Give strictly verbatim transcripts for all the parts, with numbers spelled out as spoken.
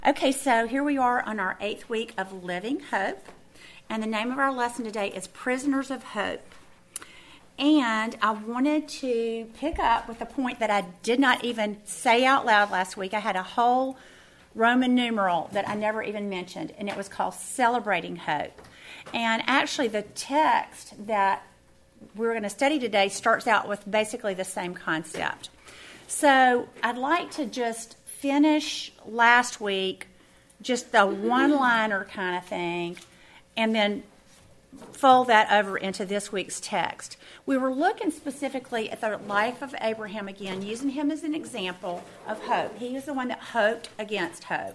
Okay, so here we are on our eighth week of Living Hope, and the name of our lesson today is Prisoners of Hope. And I wanted to pick up with a point that I did not even say out loud last week. I had a whole Roman numeral that I never even mentioned, and it was called Celebrating Hope. And actually the text that we're going to study today starts out with basically the same concept. So I'd like to just finish last week, just the one-liner kind of thing, and then fold that over into this week's text. We were looking specifically at the life of Abraham again, using him as an example of hope. He was the one that hoped against hope.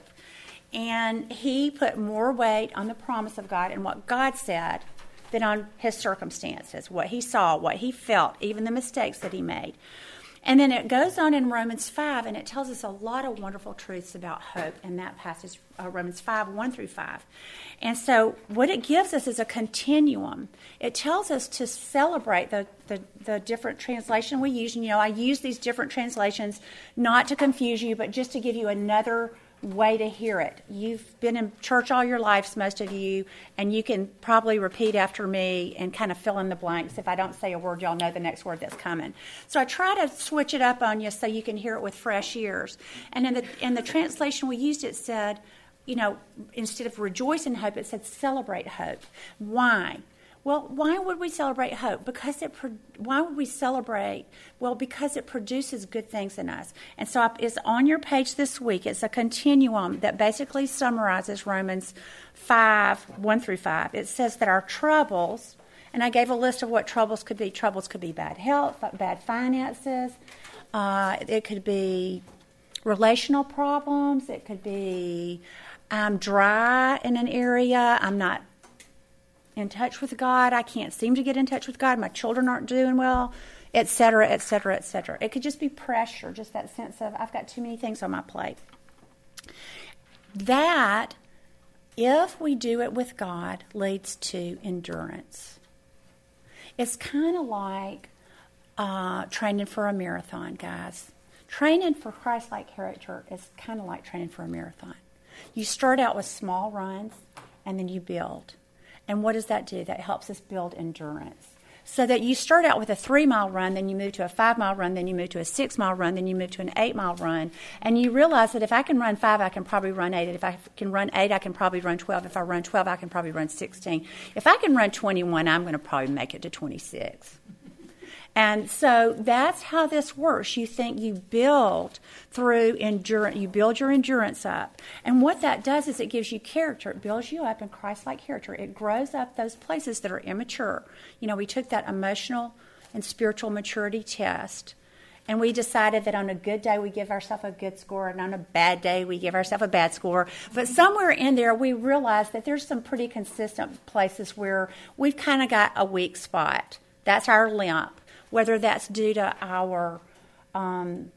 And he put more weight on the promise of God and what God said than on his circumstances, what he saw, what he felt, even the mistakes that he made. And then it goes on in Romans five, and it tells us a lot of wonderful truths about hope in that passage, uh, Romans five, one through five. And so what it gives us is a continuum. It tells us to celebrate the, the, the different translation we use. And, you know, I use these different translations not to confuse you, but just to give you another way to hear it. You've been in church all your lives, most of you, and you can probably repeat after me and kind of fill in the blanks. If I don't say a word, y'all know the next word that's coming. So I try to switch it up on you so you can hear it with fresh ears. And in the in the translation we used, it said, you know, instead of rejoice in hope, it said celebrate hope. Why? Well, why would we celebrate hope? Because it. Pro- why would we celebrate? Well, because it produces good things in us. And so it's on your page this week. It's a continuum that basically summarizes Romans five, one through five. It says that our troubles, and I gave a list of what troubles could be. Troubles could be bad health, bad finances. Uh, it could be relational problems. It could be I'm dry in an area. I'm not in touch with God. I can't seem to get in touch with God. My children aren't doing well, et cetera, et cetera, et cetera. It could just be pressure, just that sense of I've got too many things on my plate. That, if we do it with God, leads to endurance. It's kind of like uh, training for a marathon, guys. Training for Christ-like character is kind of like training for a marathon. You start out with small runs, and then you build. And what does that do? That helps us build endurance. So that you start out with a three-mile run, then you move to a five-mile run, then you move to a six-mile run, then you move to an eight-mile run. And you realize that if I can run five, I can probably run eight. If I can run eight, I can probably run twelve. If I run twelve, I can probably run sixteen. If I can run twenty-one, I'm going to probably make it to twenty-six. And so that's how this works. You think you build through endurance. You build your endurance up. And what that does is it gives you character. It builds you up in Christ-like character. It grows up those places that are immature. You know, we took that emotional and spiritual maturity test, and we decided that on a good day we give ourselves a good score, and on a bad day we give ourselves a bad score. But somewhere in there we realized that there's some pretty consistent places where we've kind of got a weak spot. That's our limp. Whether that's due to our, um,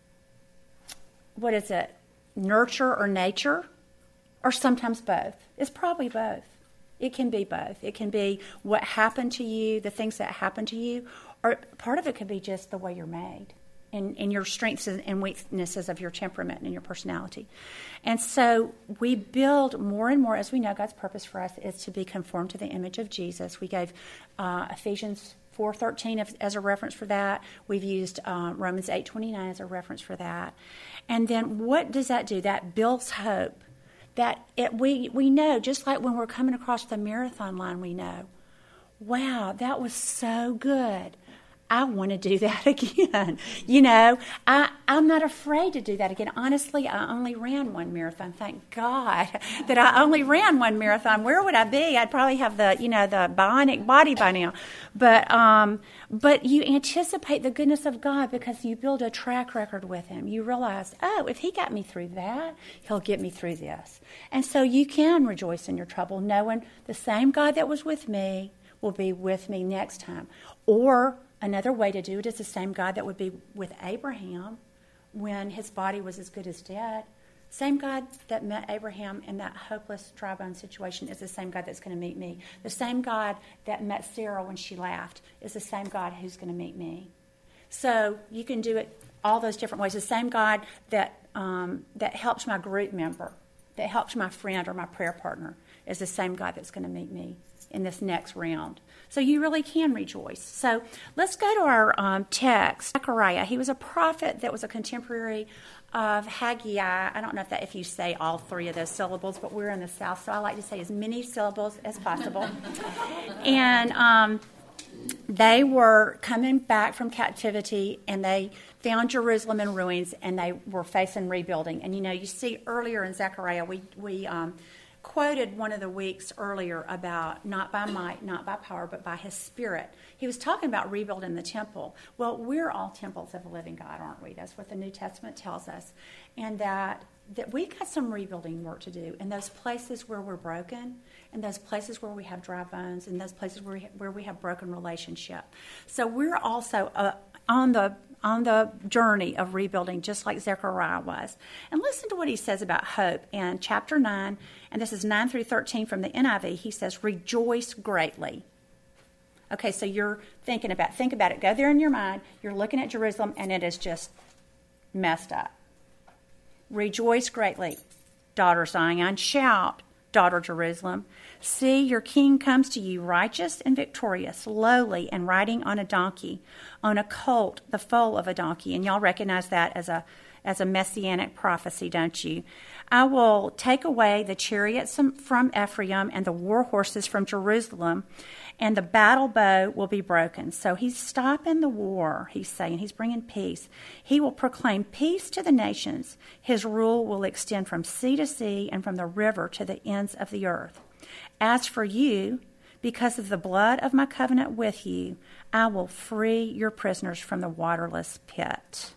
what is it, nurture or nature, or sometimes both. It's probably both. It can be both. It can be what happened to you, the things that happened to you, or part of it could be just the way you're made and, and your strengths and weaknesses of your temperament and your personality. And so we build more and more, as we know, God's purpose for us is to be conformed to the image of Jesus. We gave uh, Ephesians four thirteen as a reference for that. We've used uh, Romans eight twenty-nine as a reference for that. And then what does that do? That builds hope. That it, we, we know, just like when we're coming across the marathon line, we know, wow, that was so good. I want to do that again. You know, I, I'm not afraid to do that again. Honestly, I only ran one marathon. Thank God that I only ran one marathon. Where would I be? I'd probably have the, you know, the bionic body by now. But, um, but you anticipate the goodness of God because you build a track record with Him. You realize, oh, if He got me through that, He'll get me through this. And so you can rejoice in your trouble, knowing the same God that was with me will be with me next time. Or another way to do it is the same God that would be with Abraham when his body was as good as dead. Same God that met Abraham in that hopeless dry bone situation is the same God that's going to meet me. The same God that met Sarah when she laughed is the same God who's going to meet me. So you can do it all those different ways. The same God that um, that helps my group member that helped my friend or my prayer partner is the same God that's going to meet me in this next round. So you really can rejoice. So let's go to our um, text. Zechariah, he was a prophet that was a contemporary of Haggai. I don't know if that if you say all three of those syllables, but we're in the South, so I like to say as many syllables as possible. and um, they were coming back from captivity, and they found Jerusalem in ruins, and they were facing rebuilding. And, you know, you see earlier in Zechariah, we, we um, quoted one of the weeks earlier about not by might, not by power, but by his Spirit. He was talking about rebuilding the temple. Well, we're all temples of the living God, aren't we? That's what the New Testament tells us. And that, that we've got some rebuilding work to do in those places where we're broken, in those places where we have dry bones, in those places where we, where we have broken relationship. So we're also uh, on the on the journey of rebuilding, just like Zechariah was. And listen to what he says about hope in chapter nine, and this is nine through thirteen from the N I V. He says, rejoice greatly. Okay, so you're thinking about, think about it. Go there in your mind. You're looking at Jerusalem, and it is just messed up. Rejoice greatly, daughter Zion. Shout, daughter Jerusalem. See, your king comes to you righteous and victorious, lowly and riding on a donkey, on a colt, the foal of a donkey. And y'all recognize that as a as a messianic prophecy, don't you? I will take away the chariots from Ephraim and the war horses from Jerusalem, and the battle bow will be broken. So he's stopping the war, he's saying. He's bringing peace. He will proclaim peace to the nations. His rule will extend from sea to sea and from the river to the ends of the earth. As for you, because of the blood of my covenant with you, I will free your prisoners from the waterless pit.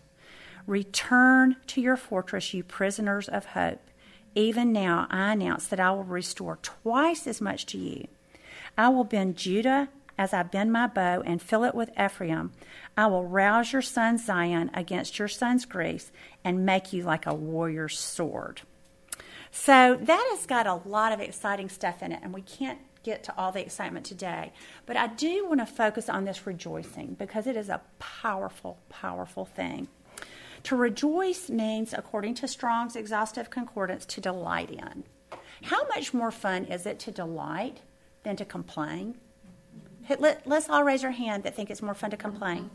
Return to your fortress, you prisoners of hope. Even now I announce that I will restore twice as much to you. I will bend Judah as I bend my bow and fill it with Ephraim. I will rouse your son Zion against your son's Greece and make you like a warrior's sword. So that has got a lot of exciting stuff in it, and we can't get to all the excitement today. But I do want to focus on this rejoicing because it is a powerful, powerful thing. To rejoice means, according to Strong's Exhaustive Concordance, to delight in. How much more fun is it to delight than to complain? Let, let's all raise our hand that think it's more fun to complain.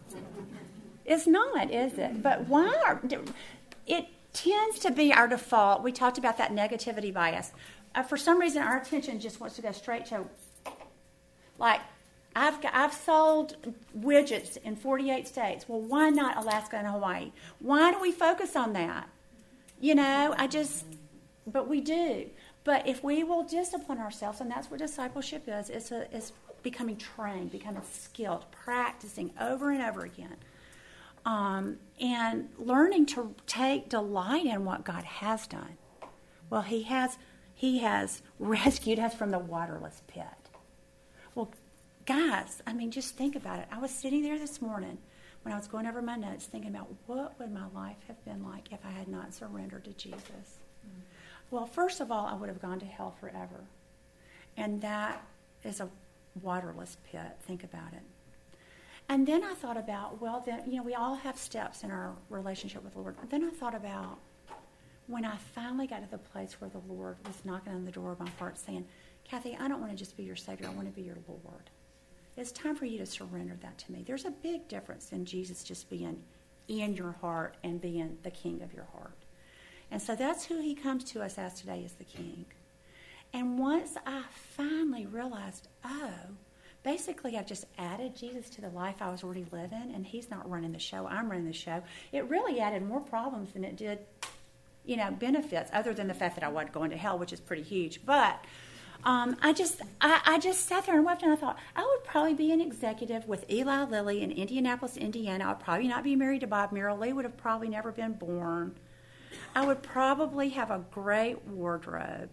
It's not, is it? But why? Are, it tends to be our default. We talked about that negativity bias. Uh, for some reason, our attention just wants to go straight to, like, I've I've sold widgets in forty-eight states. Well, why not Alaska and Hawaii? Why do we focus on that? You know, I just, but we do. But if we will discipline ourselves, and that's what discipleship is, it's, a, it's becoming trained, becoming skilled, practicing over and over again, um, and learning to take delight in what God has done. Well, He has He has rescued us from the waterless pit. Well, guys, I mean, just think about it. I was sitting there this morning when I was going over my notes thinking about what would my life have been like if I had not surrendered to Jesus. Mm-hmm. Well, first of all, I would have gone to hell forever. And that is a waterless pit. Think about it. And then I thought about, well, then, you know, we all have steps in our relationship with the Lord. And then I thought about when I finally got to the place where the Lord was knocking on the door of my heart saying, Kathy, I don't want to just be your Savior. I want to be your Lord. It's time for you to surrender that to me. There's a big difference in Jesus just being in your heart and being the King of your heart. And so that's who He comes to us as today, as the King. And once I finally realized, oh, basically I've just added Jesus to the life I was already living, and He's not running the show, I'm running the show. It really added more problems than it did, you know, benefits, other than the fact that I wasn't going to hell, which is pretty huge. But Um, I just I, I just sat there and wept, and I thought, I would probably be an executive with Eli Lilly in Indianapolis, Indiana. I would probably not be married to Bob Merrill. Lee would have probably never been born. I would probably have a great wardrobe.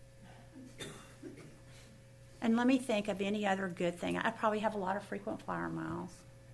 And let me think of any other good thing. I'd probably have a lot of frequent flyer miles.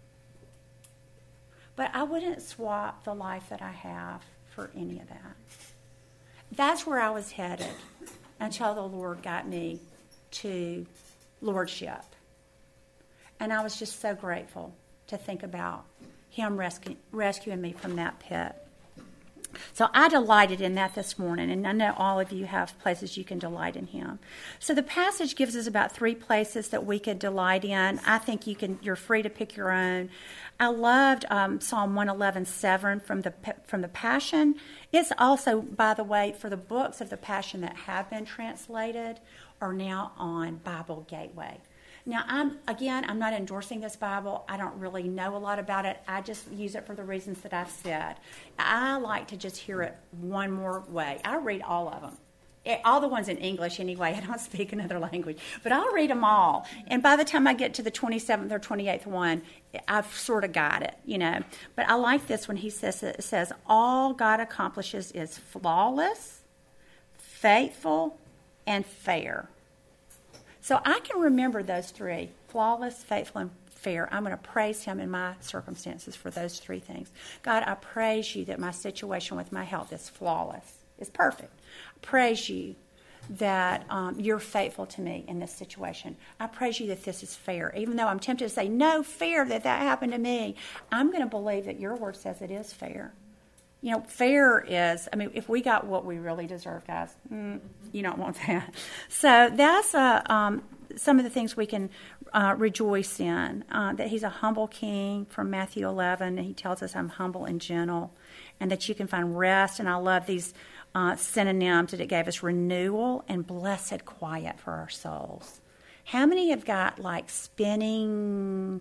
But I wouldn't swap the life that I have for any of that. That's where I was headed until the Lord got me to lordship. And I was just so grateful to think about Him rescue, rescuing me from that pit. So I delighted in that this morning, and I know all of you have places you can delight in him. So the passage gives us about three places that we could delight in. I think you can. You're free to pick your own. I loved um, Psalm one eleven seven from the from the Passion. It's also, by the way, for the books of the Passion that have been translated are now on Bible Gateway. Now, I'm again, I'm not endorsing this Bible. I don't really know a lot about it. I just use it for the reasons that I've said. I like to just hear it one more way. I read all of them. All the ones in English anyway. I don't speak another language. But I'll read them all. And by the time I get to the twenty-seventh or twenty-eighth one, I've sort of got it, you know. But I like this when he says, it says, all God accomplishes is flawless, faithful, and fair. So I can remember those three, flawless, faithful, and fair. I'm going to praise him in my circumstances for those three things. God, I praise you that my situation with my health is flawless. It's perfect. I praise you that um, you're faithful to me in this situation. I praise you that this is fair. Even though I'm tempted to say, no, fair that that happened to me, I'm going to believe that your word says it is fair. You know, fair is, I mean, if we got what we really deserve, guys, mm, you don't want that. So that's uh, um, some of the things we can uh, rejoice in. Uh, that he's a humble king from Matthew eleven, and he tells us I'm humble and gentle, and that you can find rest. And I love these uh, synonyms that it gave us: renewal and blessed quiet for our souls. How many have got like spinning,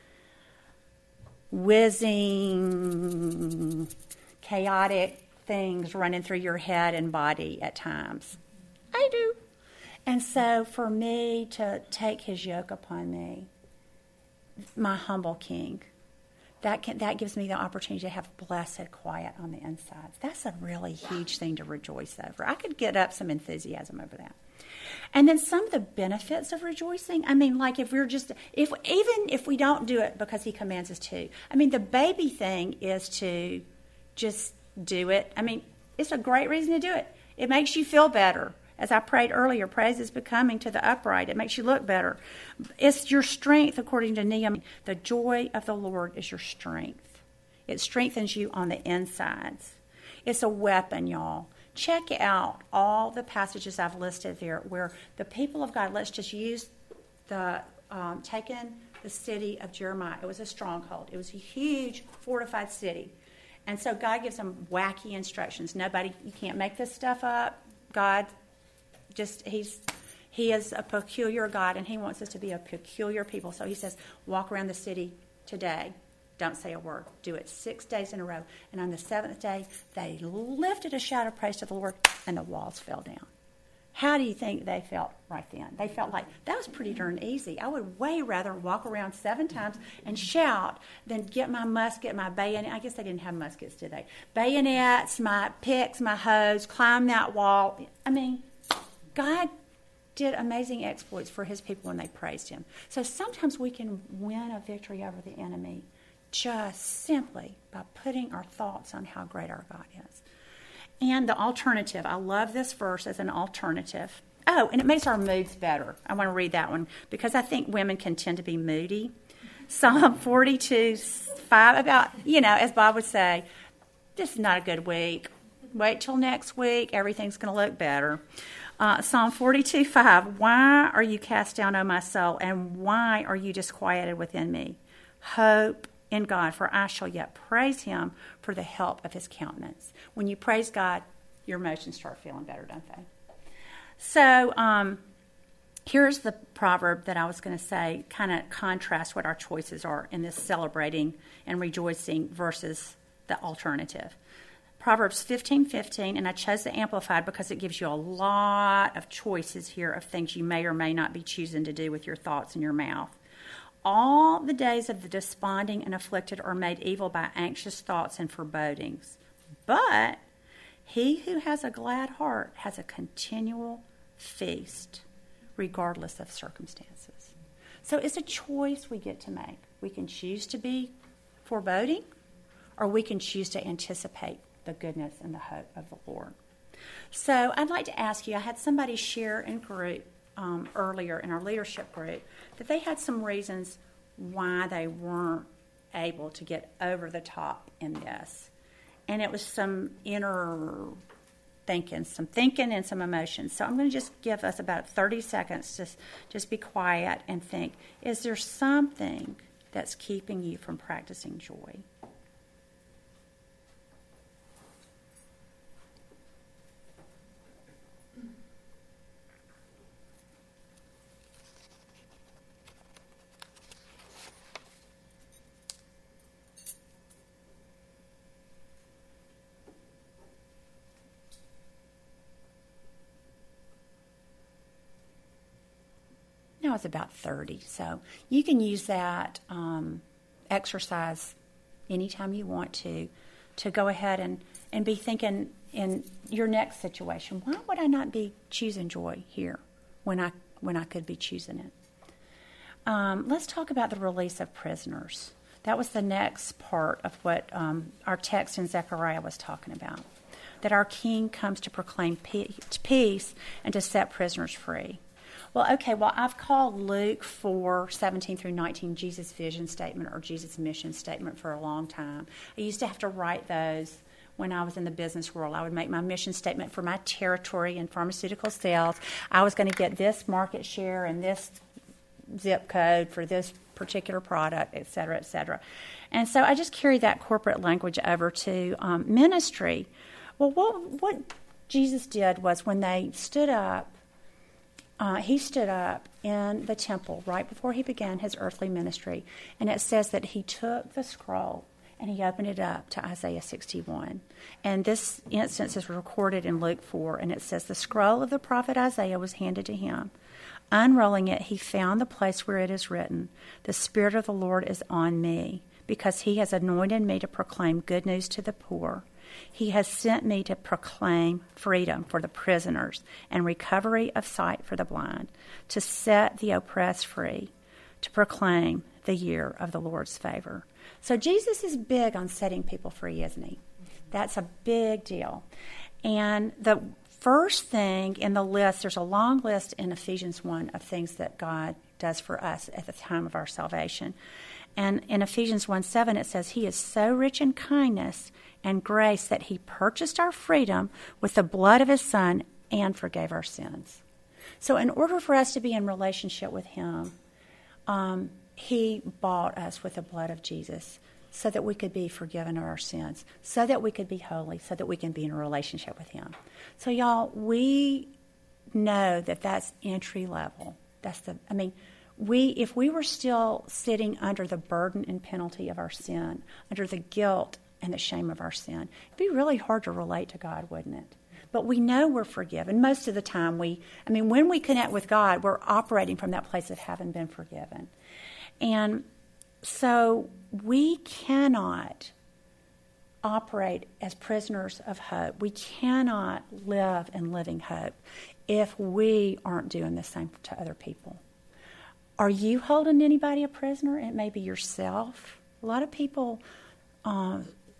whizzing, chaotic things running through your head and body at times? I do. And so for me to take his yoke upon me, my humble king, that can, that gives me the opportunity to have blessed quiet on the inside. That's a really huge thing to rejoice over. I could get up some enthusiasm over that. And then some of the benefits of rejoicing, I mean, like if we're just, if even if we don't do it because he commands us to, I mean, the baby thing is to just do it. I mean, it's a great reason to do it. It makes you feel better. As I prayed earlier, praise is becoming to the upright. It makes you look better. It's your strength, according to Nehemiah. The joy of the Lord is your strength. It strengthens you on the insides. It's a weapon, y'all. Check out all the passages I've listed there where the people of God, let's just use the, um, taken the city of Jeremiah. It was a stronghold. It was a huge fortified city. And so God gives them wacky instructions. Nobody, you can't make this stuff up. God just, he's, he is a peculiar God, and he wants us to be a peculiar people. So he says, walk around the city today. Don't say a word. Do it six days in a row. And on the seventh day, they lifted a shout of praise to the Lord, and the walls fell down. How do you think they felt right then? They felt like, that was pretty darn easy. I would way rather walk around seven times and shout than get my musket, my bayonet. I guess they didn't have muskets, did they? Bayonets, my picks, my hoes, climb that wall. I mean, God did amazing exploits for his people when they praised him. So sometimes we can win a victory over the enemy just simply by putting our thoughts on how great our God is. And the alternative, I love this verse as an alternative. Oh, and it makes our moods better. I want to read that one because I think women can tend to be moody. Psalm forty-two, five, about, you know, as Bob would say, this is not a good week. Wait till next week. Everything's going to look better. Uh, Psalm forty-two, five, why are you cast down, O my soul, and why are you disquieted within me? Hope in God, for I shall yet praise him for the help of his countenance. When you praise God, your emotions start feeling better, don't they? So um, here's the proverb that I was going to say, kind of contrast what our choices are in this celebrating and rejoicing versus the alternative. Proverbs fifteen fifteen, and I chose the Amplified because it gives you a lot of choices here of things you may or may not be choosing to do with your thoughts and your mouth. All the days of the desponding and afflicted are made evil by anxious thoughts and forebodings. But he who has a glad heart has a continual feast, regardless of circumstances. So it's a choice we get to make. We can choose to be foreboding, or we can choose to anticipate the goodness and the hope of the Lord. So I'd like to ask you, I had somebody share in group Um, earlier in our leadership group, that they had some reasons why they weren't able to get over the top in this. and it was some inner thinking, some thinking and some emotions. So I'm going to just give us about thirty seconds to just be quiet and think, is there something that's keeping you from practicing joy? Now it's about thirty, so you can use that um, exercise anytime you want to, to go ahead and, and be thinking in your next situation, why would I not be choosing joy here when I when I could be choosing it? Um, let's talk about the release of prisoners. That was the next part of what um, our text in Zechariah was talking about, that our King comes to proclaim peace and to set prisoners free. Well, okay, well, I've called Luke four, seventeen through nineteen Jesus' vision statement or Jesus' mission statement for a long time. I used to have to write those when I was in the business world. I would make my mission statement for my territory in pharmaceutical sales. I was going to get this market share and this zip code for this particular product, et cetera, et cetera. And so I just carried that corporate language over to um, ministry. Well, what, what Jesus did was when they stood up, Uh, he stood up in the temple right before he began his earthly ministry, and it says that he took the scroll and he opened it up to Isaiah sixty-one. And this instance is recorded in Luke four, and it says, the scroll of the prophet Isaiah was handed to him. Unrolling it, he found the place where it is written, the Spirit of the Lord is on me, because he has anointed me to proclaim good news to the poor. He has sent me to proclaim freedom for the prisoners and recovery of sight for the blind, to set the oppressed free, to proclaim the year of the Lord's favor. So Jesus is big on setting people free, isn't he? That's a big deal. And the first thing in the list, there's a long list in Ephesians one of things that God does for us at the time of our salvation. And in Ephesians one seven, it says, he is so rich in kindness and grace that he purchased our freedom with the blood of his Son and forgave our sins. So in order for us to be in relationship with him, um, he bought us with the blood of Jesus so that we could be forgiven of our sins, so that we could be holy, so that we can be in a relationship with him. So y'all, we know that that's entry level. That's the, I mean, we, if we were still sitting under the burden and penalty of our sin, under the guilt and the shame of our sin, it'd be really hard to relate to God, wouldn't it? But we know we're forgiven. Most of the time, we, I mean, when we connect with God, we're operating from that place of having been forgiven. And so we cannot operate as prisoners of hope. We cannot live in living hope if we aren't doing the same to other people. Are you holding anybody a prisoner? It may be yourself. A lot of people uh,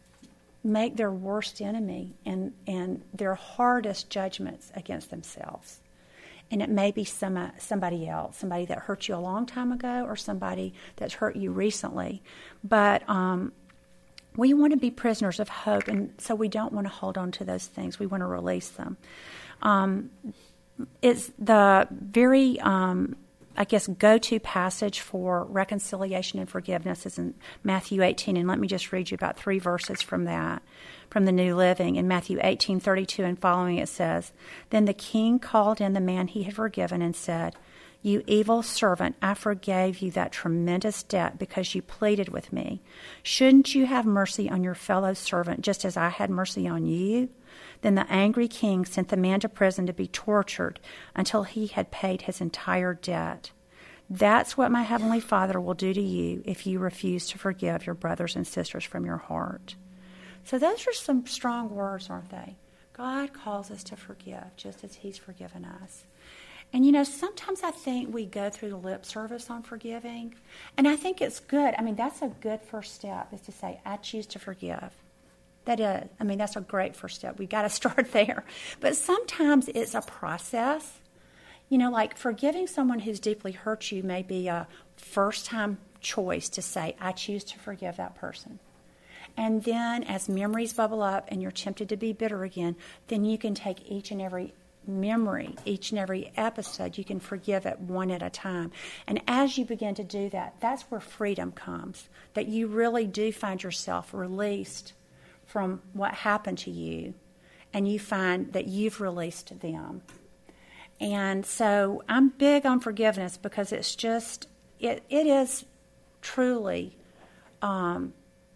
make their worst enemy and, and their hardest judgments against themselves. And it may be some, uh, somebody else, somebody that hurt you a long time ago or somebody that's hurt you recently. But um, we want to be prisoners of hope, and so we don't want to hold on to those things. We want to release them. Um, it's the very... Um, I guess, go-to passage for reconciliation and forgiveness is in Matthew eighteen, and let me just read you about three verses from that, from the New Living. In Matthew eighteen thirty-two and following, it says, then the king called in the man he had forgiven and said, you evil servant, I forgave you that tremendous debt because you pleaded with me. Shouldn't you have mercy on your fellow servant just as I had mercy on you? Then the angry king sent the man to prison to be tortured until he had paid his entire debt. That's what my heavenly Father will do to you if you refuse to forgive your brothers and sisters from your heart. So those are some strong words, aren't they? God calls us to forgive just as he's forgiven us. And, you know, sometimes I think we go through the lip service on forgiving, and I think it's good. I mean, that's a good first step, is to say, I choose to forgive. That is, I mean, that's a great first step. We've got to start there. But sometimes it's a process. You know, like forgiving someone who's deeply hurt you may be a first-time choice to say, I choose to forgive that person. And then as memories bubble up and you're tempted to be bitter again, then you can take each and every memory, each and every episode, you can forgive it one at a time. And as you begin to do that, that's where freedom comes, that you really do find yourself released from what happened to you, and you find that you've released them. And so I'm big on forgiveness because it's just, it, it is truly um,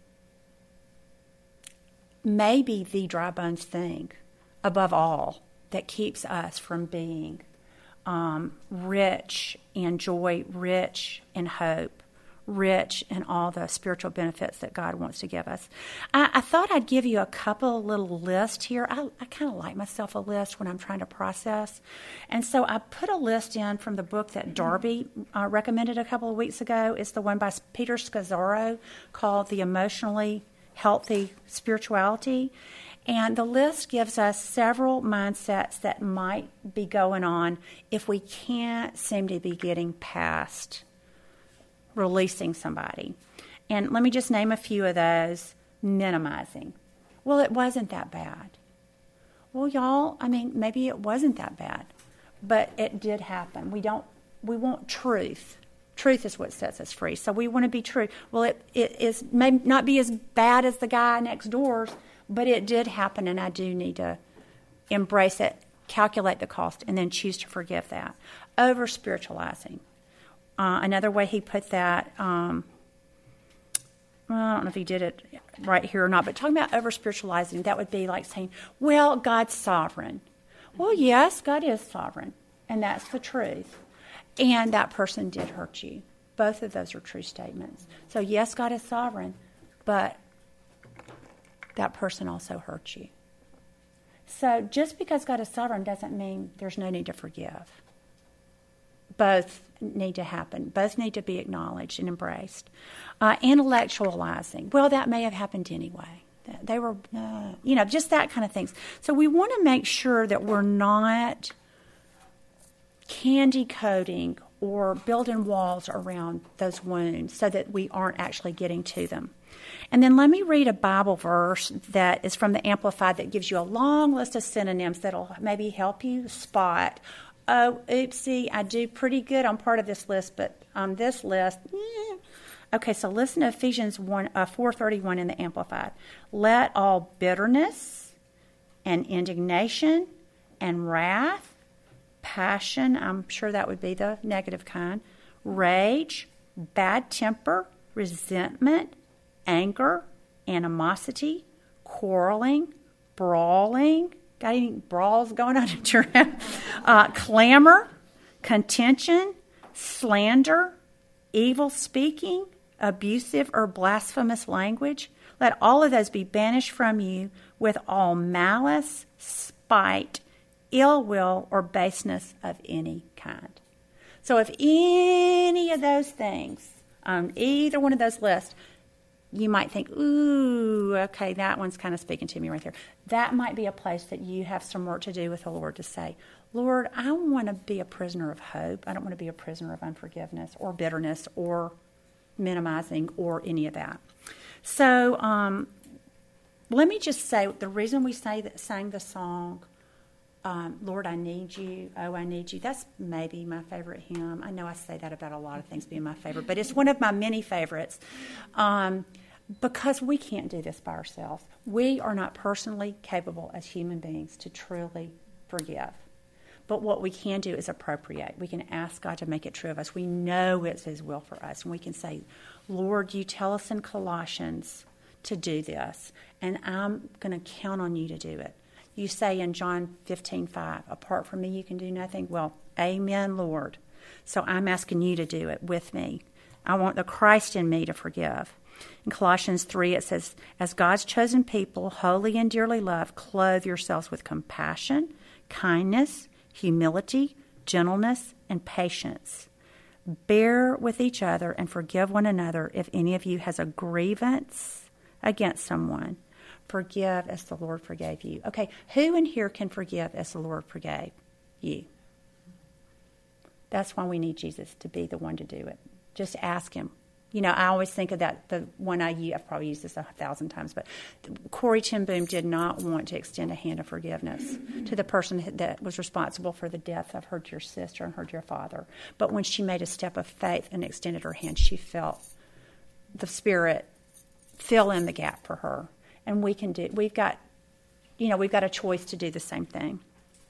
maybe the dry bones thing above all that keeps us from being um, rich in joy, rich in hope, rich in all the spiritual benefits that God wants to give us. I, I thought I'd give you a couple little lists here. I, I kind of like myself a list when I'm trying to process. And so I put a list in from the book that Darby uh, recommended a couple of weeks ago. It's the one by Peter Scazzaro called The Emotionally Healthy Spirituality. And the list gives us several mindsets that might be going on if we can't seem to be getting past releasing somebody. And let me just name a few of those. Minimizing. Well, it wasn't that bad. Well, y'all, I mean, maybe it wasn't that bad, but it did happen. We don't, we want truth. Truth is what sets us free. So we want to be true. Well, it, it is may not be as bad as the guy next door's, but it did happen, and I do need to embrace it, calculate the cost, and then choose to forgive that. Over-spiritualizing. Uh, another way he put that, um, well, I don't know if he did it right here or not, but talking about over-spiritualizing, that would be like saying, well, God's sovereign. Well, yes, God is sovereign, and that's the truth. And that person did hurt you. Both of those are true statements. So, yes, God is sovereign, but that person also hurt you. So just because God is sovereign doesn't mean there's no need to forgive. Both need to happen. Both need to be acknowledged and embraced. Uh, intellectualizing. Well, that may have happened anyway. They were, uh, you know, just that kind of things. So we want to make sure that we're not candy coating or building walls around those wounds so that we aren't actually getting to them. And then let me read a Bible verse that is from the Amplified that gives you a long list of synonyms that'll maybe help you spot, oh, oopsie, I do pretty good on part of this list, but on this list, eh. Okay, so listen to Ephesians one, uh, four thirty-one in the Amplified. Let all bitterness and indignation and wrath, passion, I'm sure that would be the negative kind, rage, bad temper, resentment, anger, animosity, quarreling, brawling. Got any brawls going on at your house? Uh, clamor, contention, slander, evil speaking, abusive or blasphemous language. Let all of those be banished from you with all malice, spite, ill will, or baseness of any kind. So if any of those things on either one of those lists, you might think, ooh, okay, that one's kind of speaking to me right there. That might be a place that you have some work to do with the Lord to say, Lord, I want to be a prisoner of hope. I don't want to be a prisoner of unforgiveness or bitterness or minimizing or any of that. So um, let me just say, the reason we say that, sang the song, um, Lord, I need you, oh, I need you, that's maybe my favorite hymn. I know I say that about a lot of things being my favorite, but it's one of my many favorites um, because we can't do this by ourselves. We are not personally capable as human beings to truly forgive. But what we can do is appropriate. We can ask God to make it true of us. We know it's His will for us. And we can say, Lord, you tell us in Colossians to do this, and I'm going to count on you to do it. You say in John fifteen five, apart from me you can do nothing. Well, amen, Lord. So I'm asking you to do it with me. I want the Christ in me to forgive. In Colossians three, it says, as God's chosen people, holy and dearly loved, clothe yourselves with compassion, kindness, humility, gentleness, and patience. Bear with each other and forgive one another if any of you has a grievance against someone. Forgive as the Lord forgave you. Okay, who in here can forgive as the Lord forgave you? That's why we need Jesus to be the one to do it. Just ask Him, You know, I always think of that, the one I use, I've probably used this a thousand times, but Corrie ten Boom did not want to extend a hand of forgiveness to the person that was responsible for the death of her dear sister and her dear father. But when she made a step of faith and extended her hand, she felt the Spirit fill in the gap for her. And we can do, we've got, you know, we've got a choice to do the same thing.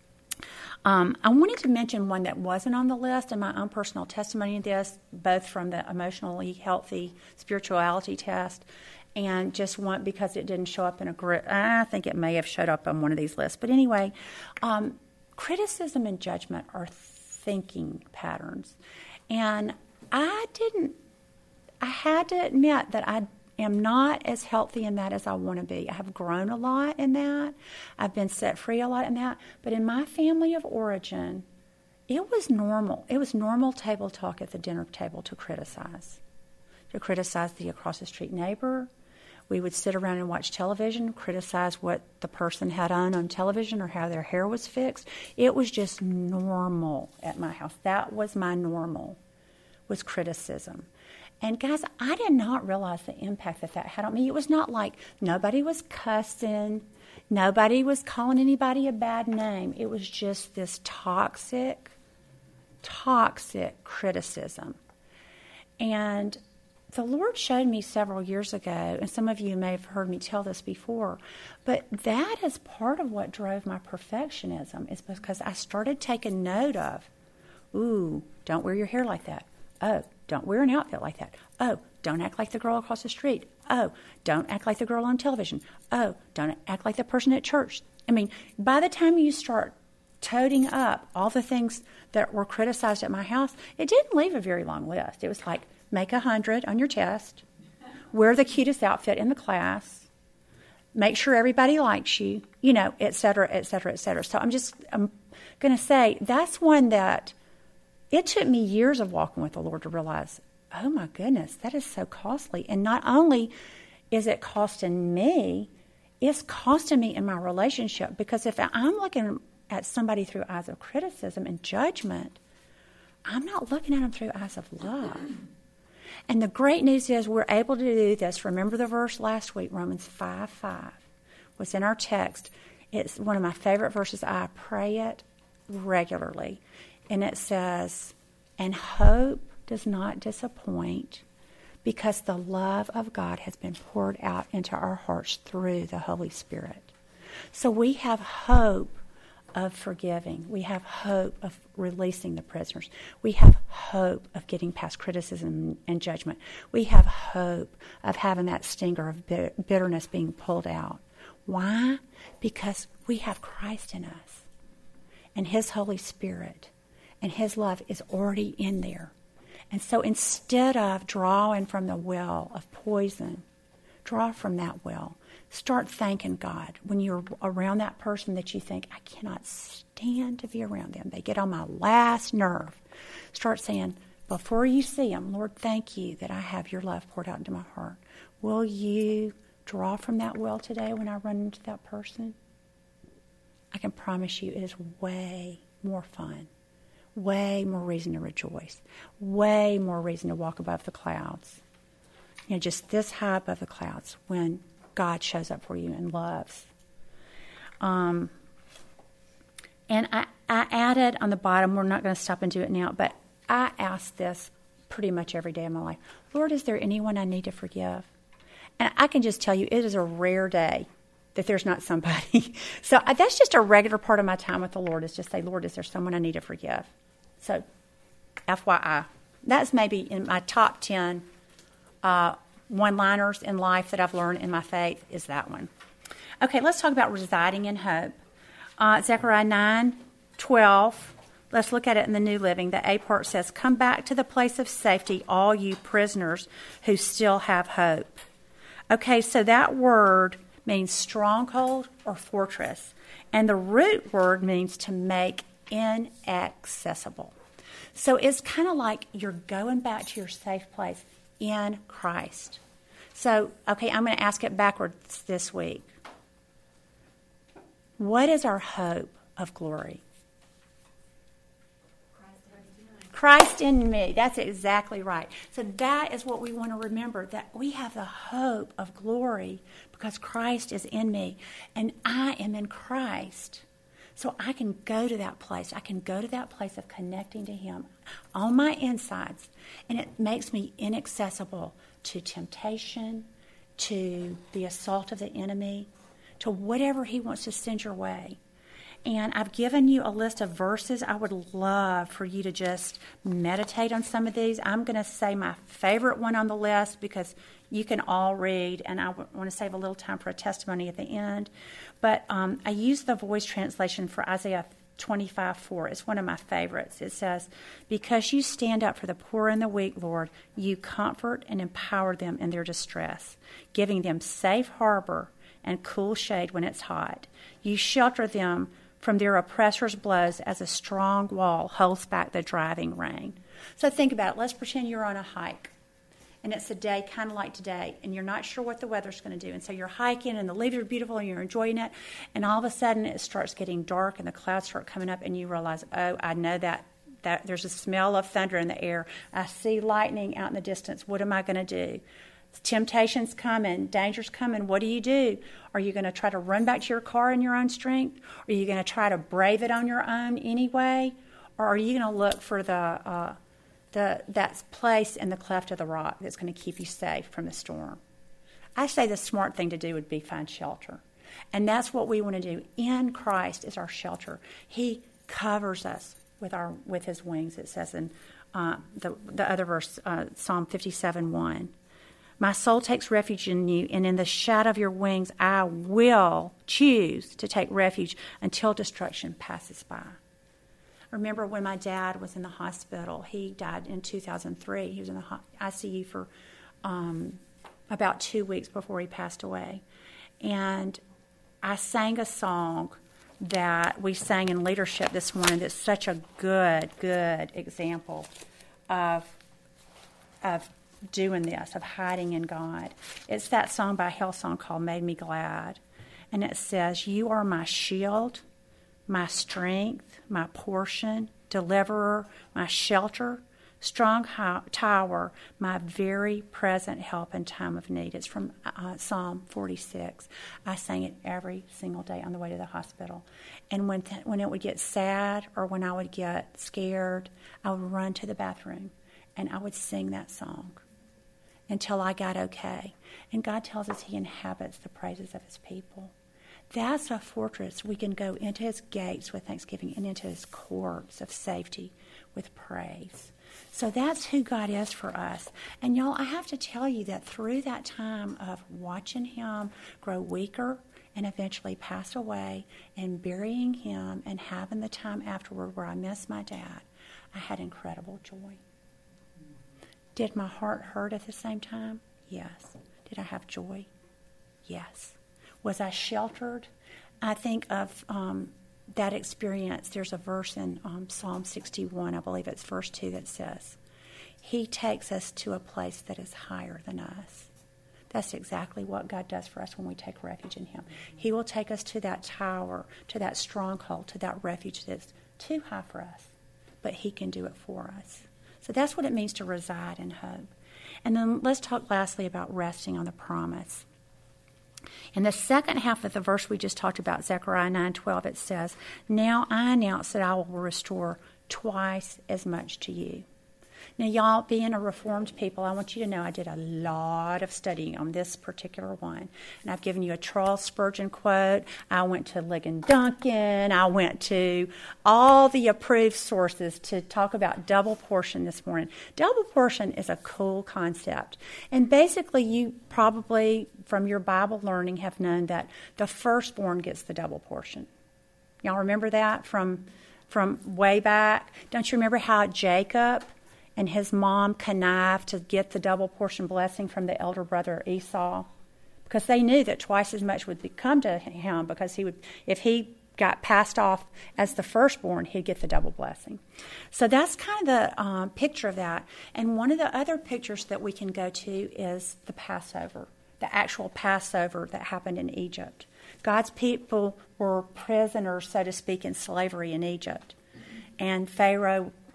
Um, I wanted to mention one that wasn't on the list in my own personal testimony in this, both from the emotionally healthy spirituality test and just one because it didn't show up in a group. I think it may have showed up on one of these lists. But anyway, um, criticism and judgment are thinking patterns. And I didn't, I had to admit that I am not as healthy in that as I want to be. I have grown a lot in that. I've been set free a lot in that. But in my family of origin, it was normal. It was normal table talk at the dinner table to criticize. To criticize the across the street neighbor. We would sit around and watch television, criticize what the person had on on television or how their hair was fixed. It was just normal at my house. That was my normal, was criticism. And guys, I did not realize the impact that that had on me. It was not like nobody was cussing, nobody was calling anybody a bad name. It was just this toxic, toxic criticism. And the Lord showed me several years ago, and some of you may have heard me tell this before, but that is part of what drove my perfectionism, is because I started taking note of, ooh, don't wear your hair like that. Oh, don't wear an outfit like that. Oh, don't act like the girl across the street. Oh, don't act like the girl on television. Oh, don't act like the person at church. I mean, by the time you start toting up all the things that were criticized at my house, it didn't leave a very long list. It was like, make a hundred on your test, wear the cutest outfit in the class, make sure everybody likes you, you know, et cetera, et cetera, et cetera. So I'm just, I'm going to say that's one that it took me years of walking with the Lord to realize, oh my goodness, that is so costly. And not only is it costing me, it's costing me in my relationship. Because if I'm looking at somebody through eyes of criticism and judgment, I'm not looking at them through eyes of love. And the great news is we're able to do this. Remember the verse last week, Romans five five was in our text. It's one of my favorite verses. I pray it regularly. And it says, and hope does not disappoint because the love of God has been poured out into our hearts through the Holy Spirit. So we have hope of forgiving. We have hope of releasing the prisoners. We have hope of getting past criticism and judgment. We have hope of having that stinger of bitterness being pulled out. Why? Because we have Christ in us and His Holy Spirit. And His love is already in there. And so instead of drawing from the well of poison, draw from that well. Start thanking God when you're around that person that you think, I cannot stand to be around them. They get on my last nerve. Start saying, before you see them, Lord, thank you that I have your love poured out into my heart. Will you draw from that well today when I run into that person? I can promise you it is way more fun. Way more reason to rejoice. Way more reason to walk above the clouds. You know, just this high above the clouds when God shows up for you and loves. Um, and I, I added on the bottom, we're not going to stop and do it now, but I ask this pretty much every day of my life. Lord, is there anyone I need to forgive? And I can just tell you, it is a rare day that there's not somebody. So that's just a regular part of my time with the Lord, is just say, Lord, is there someone I need to forgive? So F Y I. That's maybe in my top ten uh, one-liners in life that I've learned in my faith is that one. Okay, let's talk about residing in hope. Uh, Zechariah nine twelve. Let's look at it in the New Living. The A part says, come back to the place of safety, all you prisoners who still have hope. Okay, so that word means stronghold or fortress. And the root word means to make inaccessible. So it's kind of like you're going back to your safe place in Christ. So, okay, I'm going to ask it backwards this week. What is our hope of glory? Christ in me. That's exactly right. So that is what we want to remember, that we have the hope of glory because Christ is in me and I am in Christ. So I can go to that place. I can go to that place of connecting to him on my insides. And it makes me inaccessible to temptation, to the assault of the enemy, to whatever he wants to send your way. And I've given you a list of verses. I would love for you to just meditate on some of these. I'm going to say my favorite one on the list because you can all read, and I w- want to save a little time for a testimony at the end. But um, I use the Voice translation for Isaiah twenty-five four. It's one of my favorites. It says, because you stand up for the poor and the weak, Lord, you comfort and empower them in their distress, giving them safe harbor and cool shade when it's hot. You shelter them from their oppressors' blows as a strong wall holds back the driving rain. So think about it. Let's pretend you're on a hike, and it's a day kind of like today, and you're not sure what the weather's going to do. And so you're hiking, and the leaves are beautiful, and you're enjoying it, and all of a sudden it starts getting dark, and the clouds start coming up, and you realize, oh, I know that, that there's a smell of thunder in the air. I see lightning out in the distance. What am I going to do? Temptation's coming, danger's coming. What do you do? Are you going to try to run back to your car in your own strength? Are you going to try to brave it on your own anyway? Or are you going to look for the uh, the that place in the cleft of the rock that's going to keep you safe from the storm? I say the smart thing to do would be find shelter. And that's what we want to do. In Christ is our shelter. He covers us with our with his wings, it says in uh, the, the other verse, uh, Psalm fifty-seven one. My soul takes refuge in you, and in the shadow of your wings I will choose to take refuge until destruction passes by. I remember when my dad was in the hospital. He died in two thousand three. He was in the I C U for um, about two weeks before he passed away. And I sang a song that we sang in leadership this morning that's such a good, good example of of doing this, of hiding in God. It's that song by Hillsong called Made Me Glad. And it says, you are my shield, my strength, my portion, deliverer, my shelter, strong tower, my very present help in time of need. It's from uh, Psalm forty-six. I sang it every single day on the way to the hospital. And when th- when it would get sad or when I would get scared, I would run to the bathroom and I would sing that song until I got okay. And God tells us he inhabits the praises of his people. That's a fortress. We can go into his gates with thanksgiving and into his courts of safety with praise. So that's who God is for us. And y'all, I have to tell you that through that time of watching him grow weaker and eventually pass away and burying him and having the time afterward where I missed my dad, I had incredible joy. Did my heart hurt at the same time? Yes. Did I have joy? Yes. Was I sheltered? I think of um, that experience. There's a verse in um, Psalm sixty-one, I believe it's verse two, that says, he takes us to a place that is higher than us. That's exactly what God does for us when we take refuge in him. He will take us to that tower, to that stronghold, to that refuge that's too high for us, but he can do it for us. So that's what it means to reside in hope. And then let's talk lastly about resting on the promise. In the second half of the verse we just talked about, Zechariah nine twelve, it says, now I announce that I will restore twice as much to you. Now, y'all, being a Reformed people, I want you to know I did a lot of studying on this particular one. And I've given you a Charles Spurgeon quote. I went to Ligon Duncan. I went to all the approved sources to talk about double portion this morning. Double portion is a cool concept. And basically, you probably, from your Bible learning, have known that the firstborn gets the double portion. Y'all remember that from, from way back? Don't you remember how Jacob and his mom connived to get the double portion blessing from the elder brother Esau? Because they knew that twice as much would come to him because he would, if he got passed off as the firstborn, he'd get the double blessing. So that's kind of the um, picture of that. And one of the other pictures that we can go to is the Passover, the actual Passover that happened in Egypt. God's people were prisoners, so to speak, in slavery in Egypt. And Pharaoh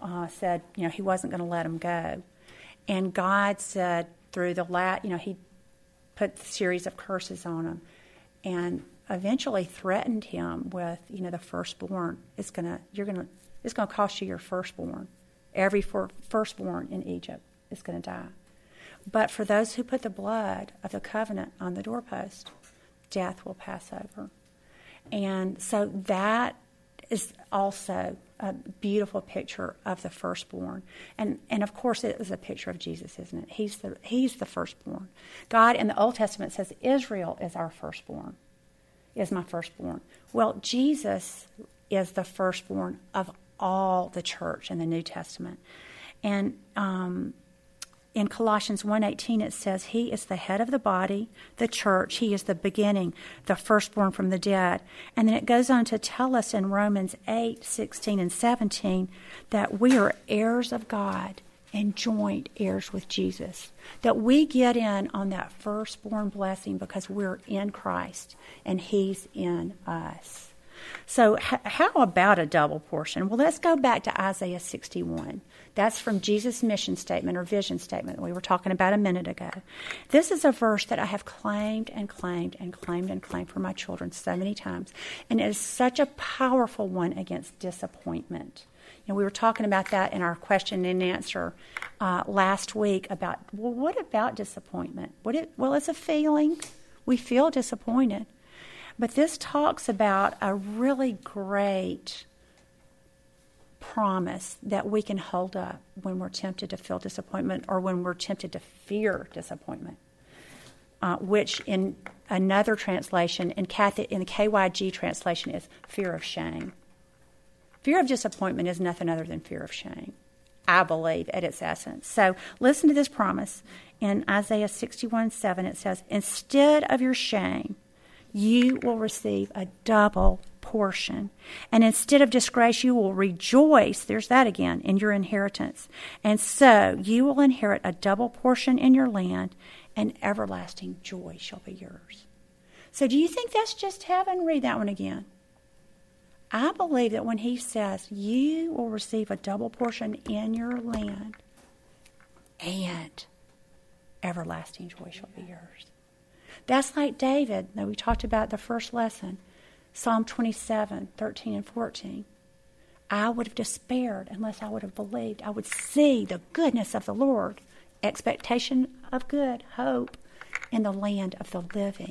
uh, said, you know, he wasn't going to let him go. And God said through the la- you know, he put a series of curses on him, and eventually threatened him with, you know, the firstborn. It's gonna, you're gonna, it's gonna cost you your firstborn. Every for, firstborn in Egypt is gonna die. But for those who put the blood of the covenant on the doorpost, death will pass over. And so that is also a beautiful picture of the firstborn. And and of course it is a picture of Jesus, isn't it? He's the he's the firstborn. God in the Old Testament says Israel is our firstborn, is my firstborn. Well, Jesus is the firstborn of all the church in the New Testament. And um in Colossians one eighteen, it says, he is the head of the body, the church. He is the beginning, the firstborn from the dead. And then it goes on to tell us in Romans eight sixteen and seventeen that we are heirs of God and joint heirs with Jesus. That we get in on that firstborn blessing because we're in Christ and he's in us. So h- how about a double portion? Well, let's go back to Isaiah sixty-one. That's from Jesus' mission statement or vision statement that we were talking about a minute ago. This is a verse that I have claimed and claimed and claimed and claimed for my children so many times. And it is such a powerful one against disappointment. You know, we were talking about that in our question and answer uh, last week about, well, what about disappointment? What it, well, it's a feeling. We feel disappointed. But this talks about a really great promise that we can hold up when we're tempted to feel disappointment or when we're tempted to fear disappointment, uh, which in another translation, in, Catholic, in the K Y G translation, is fear of shame. Fear of disappointment is nothing other than fear of shame, I believe, at its essence. So listen to this promise. In Isaiah sixty-one seven, it says, instead of your shame, you will receive a double portion. And instead of disgrace, you will rejoice, there's that again, in your inheritance. And so you will inherit a double portion in your land, and everlasting joy shall be yours. So do you think that's just heaven? Read that one again. I believe that when he says, you will receive a double portion in your land, and everlasting joy shall be yours. That's like David that we talked about the first lesson. Psalm twenty-seven, thirteen and fourteen. I would have despaired unless I would have believed. I would see the goodness of the Lord, expectation of good, hope in the land of the living.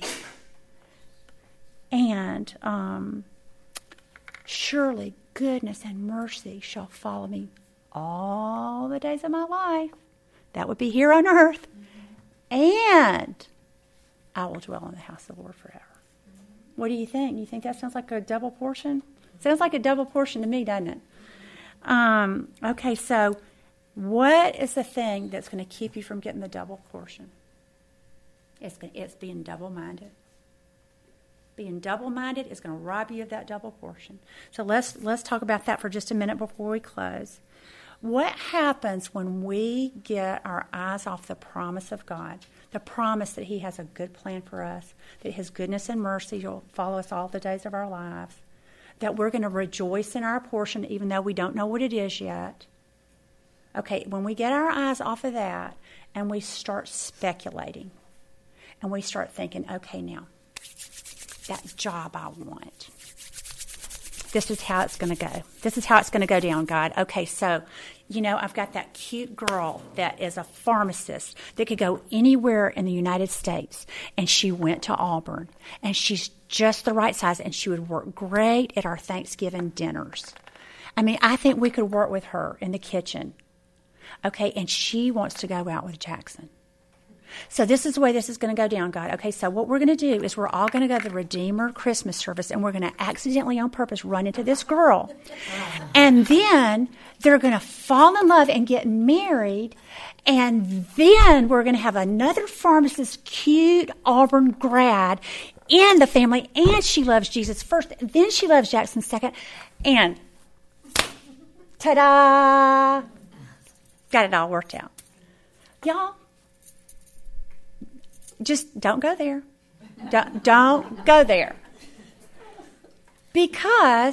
And um, surely goodness and mercy shall follow me all the days of my life. That would be here on earth. And I will dwell in the house of the Lord forever. What do you think? You think that sounds like a double portion? Sounds like a double portion to me, doesn't it? Um, okay, so what is the thing that's going to keep you from getting the double portion? It's, it's being double-minded. Being double-minded is going to rob you of that double portion. So let's let's talk about that for just a minute before we close. What happens when we get our eyes off the promise of God, the promise that he has a good plan for us, that his goodness and mercy will follow us all the days of our lives, that we're going to rejoice in our portion even though we don't know what it is yet? Okay, when we get our eyes off of that and we start speculating and we start thinking, okay, now, that job I want, this is how it's going to go. This is how it's going to go down, God. Okay, so, you know, I've got that cute girl that is a pharmacist that could go anywhere in the United States, and she went to Auburn, and she's just the right size, and she would work great at our Thanksgiving dinners. I mean, I think we could work with her in the kitchen. Okay, and she wants to go out with Jackson. So this is the way this is going to go down, God. Okay, so what we're going to do is we're all going to go to the Redeemer Christmas service, and we're going to accidentally, on purpose, run into this girl. And then they're going to fall in love and get married, and then we're going to have another pharmacist, cute Auburn grad, in the family, and she loves Jesus first, then she loves Jackson second, and ta-da! Got it all worked out. Y'all, just don't go there. Don't, don't go there. Because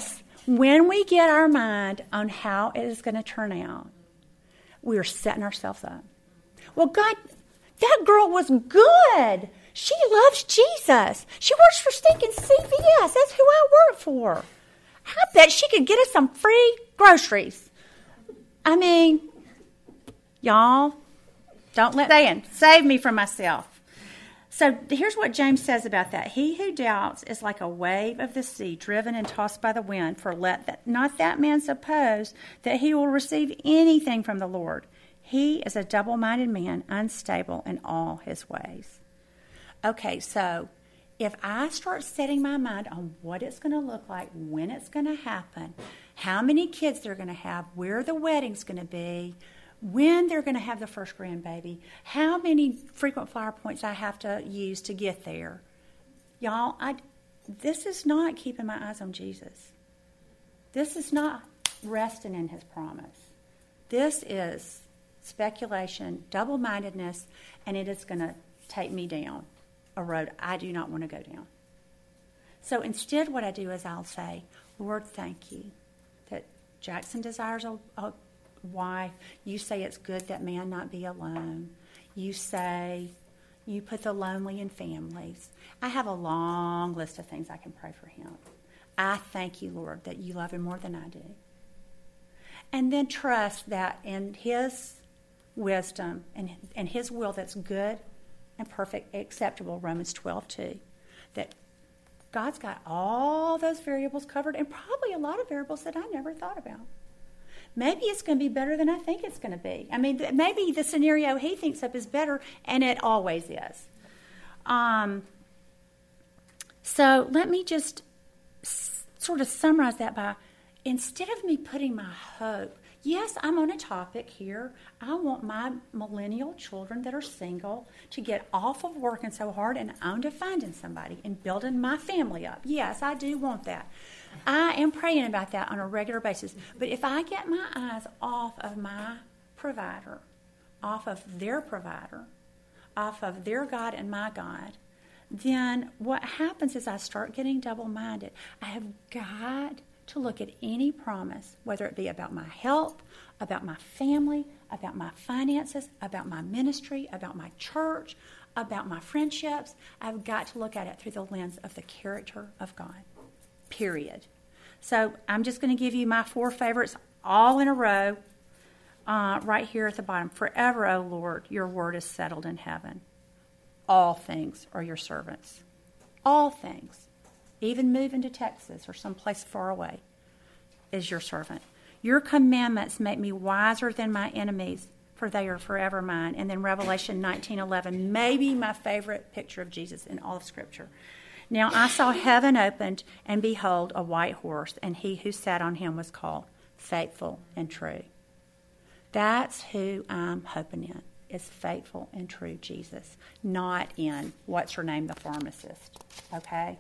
When we get our mind on how it is going to turn out, we are setting ourselves up. Well, God, that girl was good. She loves Jesus. She works for stinking C V S. That's who I work for. I bet she could get us some free groceries. I mean, y'all, don't let saying save me from myself. So here's what James says about that. He who doubts is like a wave of the sea driven and tossed by the wind, for let that, not that man suppose that he will receive anything from the Lord. He is a double-minded man, unstable in all his ways. Okay, so if I start setting my mind on what it's going to look like, when it's going to happen, how many kids they're going to have, where the wedding's going to be, when they're going to have the first grandbaby, how many frequent flyer points I have to use to get there. Y'all, I, this is not keeping my eyes on Jesus. This is not resting in his promise. This is speculation, double-mindedness, and it is going to take me down a road I do not want to go down. So instead what I do is I'll say, Lord, thank you that Jackson desires a, a wife. You say it's good that man not be alone. You say you put the lonely in families. I have a long list of things I can pray for him. I thank you, Lord, that you love him more than I do. And then trust that in his wisdom and, and his will that's good and perfect, acceptable, Romans twelve two, that God's got all those variables covered and probably a lot of variables that I never thought about. Maybe it's going to be better than I think it's going to be. I mean, maybe the scenario he thinks of is better, and it always is. Um, so let me just s- sort of summarize that by, instead of me putting my hope, yes, I'm on a topic here. I want my millennial children that are single to get off of working so hard and on to finding somebody and building my family up. Yes, I do want that. I am praying about that on a regular basis. But if I get my eyes off of my provider, off of their provider, off of their God and my God, then what happens is I start getting double-minded. I have got to look at any promise, whether it be about my health, about my family, about my finances, about my ministry, about my church, about my friendships. I've got to look at it through the lens of the character of God. Period. So I'm just going to give you my four favorites all in a row uh, right here at the bottom. Forever, O Lord, your word is settled in heaven. All things are your servants. All things. Even moving to Texas or someplace far away is your servant. Your commandments make me wiser than my enemies, for they are forever mine. And then Revelation nineteen eleven, maybe my favorite picture of Jesus in all of Scripture. Now I saw heaven opened, and behold, a white horse, and he who sat on him was called Faithful and True. That's who I'm hoping in, is faithful and true Jesus, not in, what's her name, the pharmacist. Okay?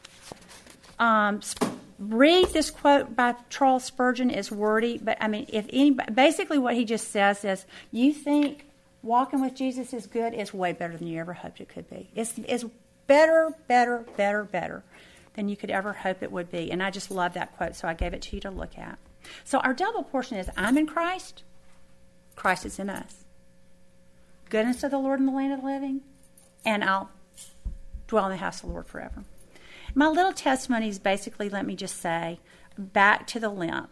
Um, read this quote by Charles Spurgeon. Is wordy, but I mean, if anybody, basically what he just says is, you think walking with Jesus is good, it's way better than you ever hoped it could be. It's, it's better, better, better, better than you could ever hope it would be. And I just love that quote, so I gave it to you to look at. So our double portion is, I'm in Christ, Christ is in us. Goodness of the Lord in the land of the living, and I'll dwell in the house of the Lord forever. My little testimonies basically, let me just say, back to the limp,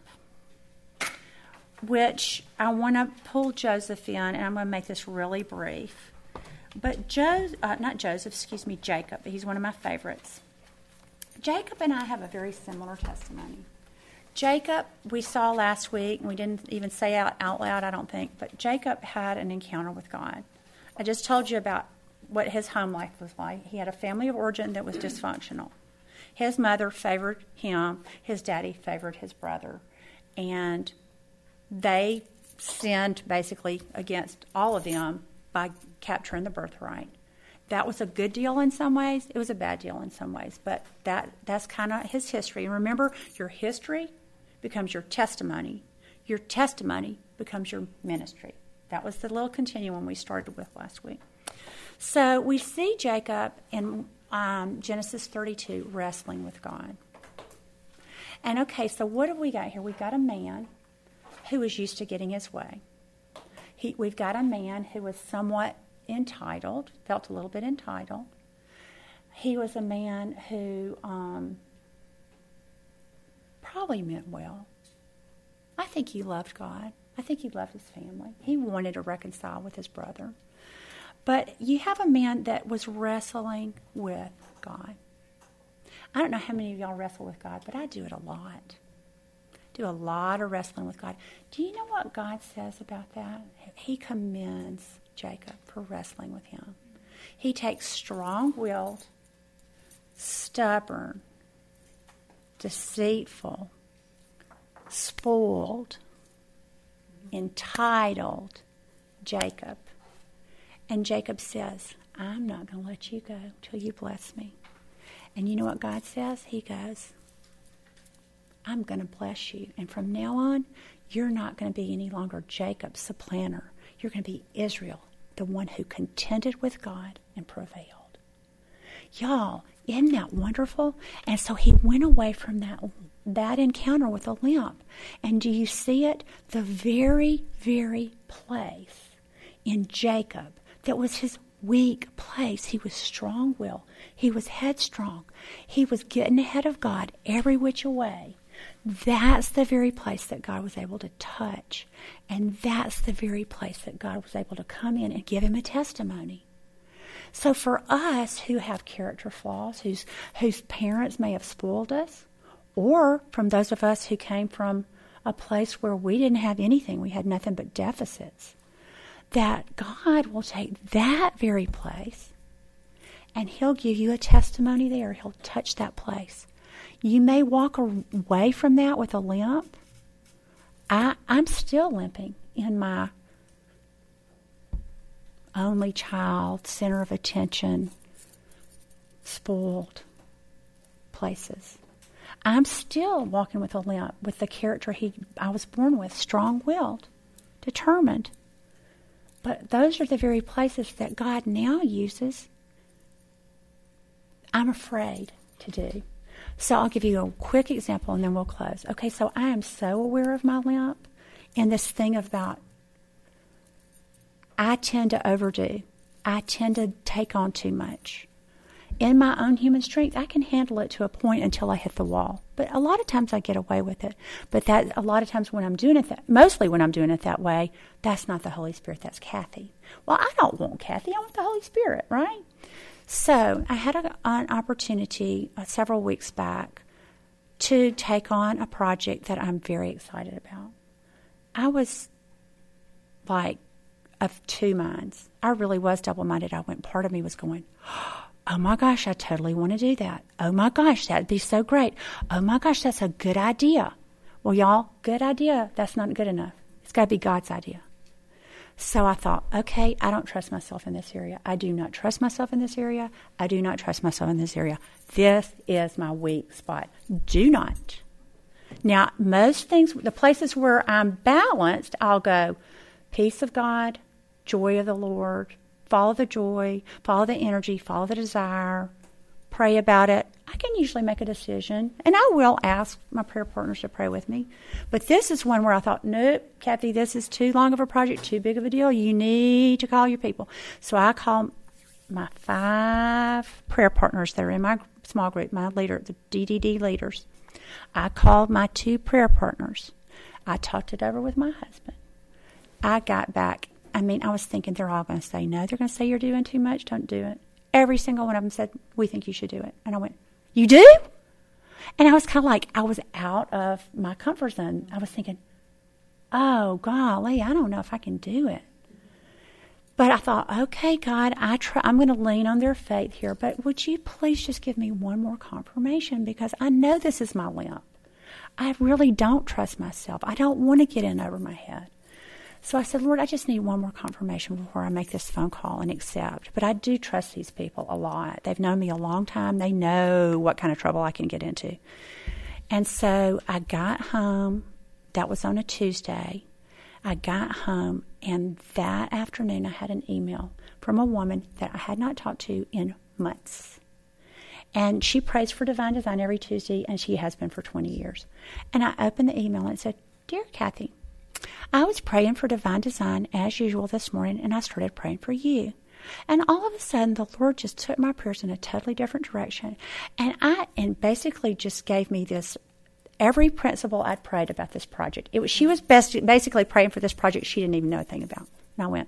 which I want to pull Joseph in, and I'm going to make this really brief. But Jo, uh, not Joseph, excuse me, Jacob. He's one of my favorites. Jacob and I have a very similar testimony. Jacob, we saw last week, and we didn't even say out, out loud, I don't think, but Jacob had an encounter with God. I just told you about what his home life was like. He had a family of origin that was dysfunctional. His mother favored him. His daddy favored his brother. And they sinned basically against all of them by capturing the birthright. That was a good deal in some ways. It was a bad deal in some ways. But that that's kind of his history. And remember, your history becomes your testimony. Your testimony becomes your ministry. That was the little continuum we started with last week. So we see Jacob in um, Genesis thirty-two wrestling with God. And okay, so what have we got here? We've got a man who was used to getting his way. He, we've got a man who was somewhat entitled, felt a little bit entitled. He was a man who um, probably meant well. I think he loved God. I think he loved his family. He wanted to reconcile with his brother. But you have a man that was wrestling with God. I don't know how many of y'all wrestle with God, but I do it a lot. Do a lot of wrestling with God. Do you know what God says about that? He commends Jacob for wrestling with him. He takes strong-willed, stubborn, deceitful, spoiled, entitled Jacob. And Jacob says, I'm not going to let you go till you bless me. And you know what God says? He goes, I'm going to bless you. And from now on, you're not going to be any longer Jacob, supplanter. You're going to be Israel, the one who contended with God and prevailed. Y'all, isn't that wonderful? And so he went away from that, that encounter with a limp. And do you see it? The very, very place in Jacob that was his weak place. He was strong-willed. He was headstrong. He was getting ahead of God every which way. That's the very place that God was able to touch. And that's the very place that God was able to come in and give him a testimony. So for us who have character flaws, whose whose parents may have spoiled us, or from those of us who came from a place where we didn't have anything, we had nothing but deficits, that God will take that very place and he'll give you a testimony there. He'll touch that place. You may walk away from that with a limp. I, I'm still limping in my only child, center of attention, spoiled places. I'm still walking with a limp with the character he I was born with, strong-willed, determined. But those are the very places that God now uses, I'm afraid, to do. So I'll give you a quick example and then we'll close. Okay, so I am so aware of my limp and this thing about I tend to overdo. I tend to take on too much. In my own human strength, I can handle it to a point until I hit the wall. But a lot of times I get away with it. But that a lot of times when I'm doing it, that, mostly when I'm doing it that way, that's not the Holy Spirit, that's Kathy. Well, I don't want Kathy, I want the Holy Spirit, right? So I had a, an opportunity uh, several weeks back to take on a project that I'm very excited about. I was like of two minds. I really was double-minded. I went, part of me was going, oh my gosh, I totally want to do that. Oh my gosh, that'd be so great. Oh my gosh, that's a good idea. Well, y'all, good idea, that's not good enough. It's got to be God's idea. So I thought, okay, I don't trust myself in this area. I do not trust myself in this area. I do not trust myself in this area. This is my weak spot. Do not. Now, most things, the places where I'm balanced, I'll go, peace of God, joy of the Lord, follow the joy, follow the energy, follow the desire, pray about it. I can usually make a decision, and I will ask my prayer partners to pray with me. But this is one where I thought, nope, Kathy, this is too long of a project, too big of a deal. You need to call your people. So I call my five prayer partners that are in my small group, my leader, the D D D leaders. I called my two prayer partners. I talked it over with my husband. I got back. I mean, I was thinking they're all going to say no. They're going to say you're doing too much. Don't do it. Every single one of them said, we think you should do it. And I went, you do? And I was kind of like, I was out of my comfort zone. I was thinking, oh, golly, I don't know if I can do it. But I thought, okay, God, I try, I'm going to lean on their faith here. But would you please just give me one more confirmation? Because I know this is my limp. I really don't trust myself. I don't want to get in over my head. So I said, Lord, I just need one more confirmation before I make this phone call and accept. But I do trust these people a lot. They've known me a long time. They know what kind of trouble I can get into. And so I got home. That was on a Tuesday. I got home, and that afternoon I had an email from a woman that I had not talked to in months. And she prays for Divine Design every Tuesday, and she has been for twenty years. And I opened the email and it said, Dear Kathy, I was praying for Divine Design as usual this morning, and I started praying for you. And all of a sudden, the Lord just took my prayers in a totally different direction. And I and basically just gave me this, every principle I'd prayed about this project. It was She was best, basically praying for this project she didn't even know a thing about. And I went,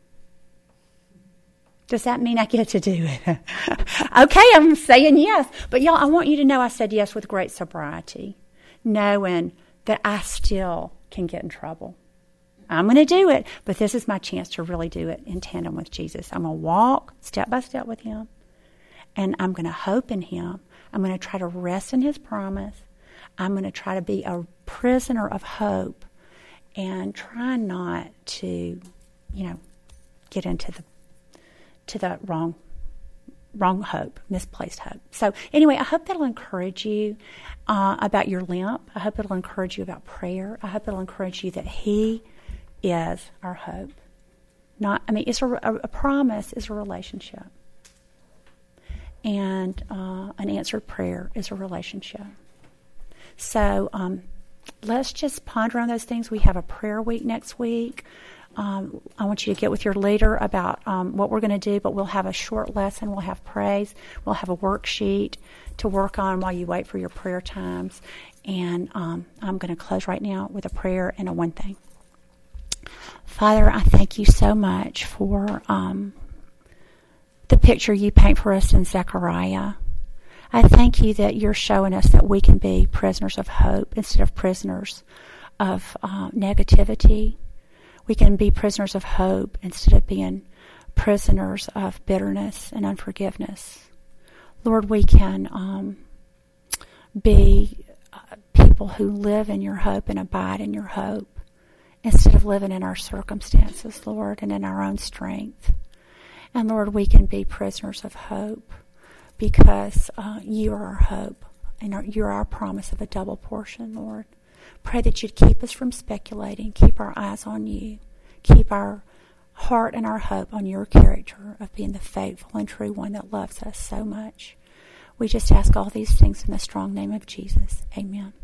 does that mean I get to do it? Okay, I'm saying yes. But y'all, I want you to know I said yes with great sobriety, knowing that I still can get in trouble. I'm going to do it, but this is my chance to really do it in tandem with Jesus. I'm going to walk step by step with him, and I'm going to hope in him. I'm going to try to rest in his promise. I'm going to try to be a prisoner of hope and try not to, you know, get into the to the wrong wrong hope, misplaced hope. So anyway, I hope that'll encourage you uh, about your limp. I hope it'll encourage you about prayer. I hope it'll encourage you that he is our hope. Not, I mean, it's a, a, a promise is a relationship. And uh, an answered prayer is a relationship. So um, let's just ponder on those things. We have a prayer week next week. Um, I want you to get with your leader about um, what we're going to do, but we'll have a short lesson. We'll have praise. We'll have a worksheet to work on while you wait for your prayer times. And um, I'm going to close right now with a prayer and a one thing. Father, I thank you so much for um, the picture you paint for us in Zechariah. I thank you that you're showing us that we can be prisoners of hope instead of prisoners of uh, negativity. We can be prisoners of hope instead of being prisoners of bitterness and unforgiveness. Lord, we can um, be uh, people who live in your hope and abide in your hope instead of living in our circumstances, Lord, and in our own strength. And Lord, we can be prisoners of hope because uh, you are our hope and our, you're our promise of a double portion, Lord. Pray that you'd keep us from speculating, keep our eyes on you, keep our heart and our hope on your character of being the faithful and true one that loves us so much. We just ask all these things in the strong name of Jesus. Amen.